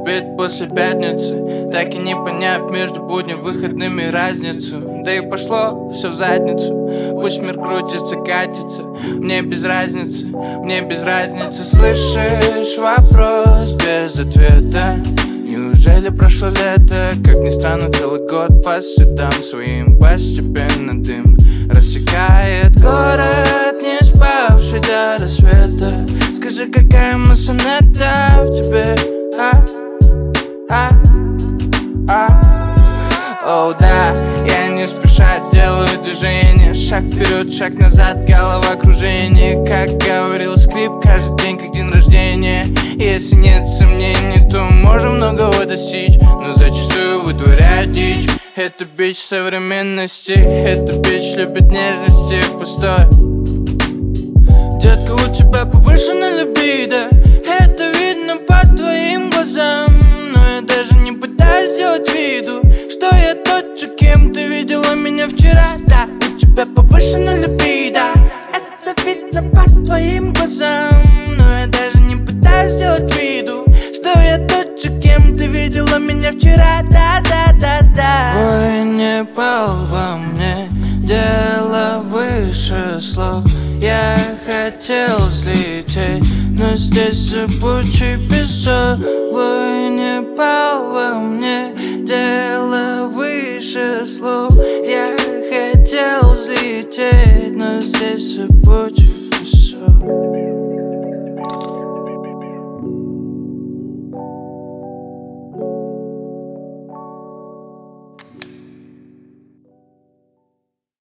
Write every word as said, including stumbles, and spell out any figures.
обед после пятницы, так и не поняв между буднем и выходными разницу. Да и пошло все в задницу, пусть мир крутится, катится, мне без разницы, мне без разницы. Слышишь вопрос без ответа? Неужели прошло лето? Как ни странно, целый год по следам своим постепенно дым рассекает город, не спавший до рассвета. Скажи, какая мысль это в тебе? А? А? А? О, да, я не спеша делаю движение. Шаг вперед, шаг назад, головокружение. Как говорил скрип, каждый день как день рождения. Если нет сомнений, то можем многого достичь, но зачастую вытворяют дичь. Это бич современности, это бич любит нежности пустой. Детка, у тебя повышенная либидо, это видно по твоим глазам. Но я даже не пытаюсь сделать виду, что я тот же, кем ты видела меня вчера. Да, у тебя повышенная либидо, это видно по твоим глазам. Но я даже не пытаюсь сделать виду, что я тот же, кем ты видела меня вчера. Да, да, да, да. Твой не пал во мне, дело выше слов. Я хотел взлететь, но здесь зыбучий песок. Твой не пал во мне, дело выше слов. Я хотел взлететь, но здесь зыбучий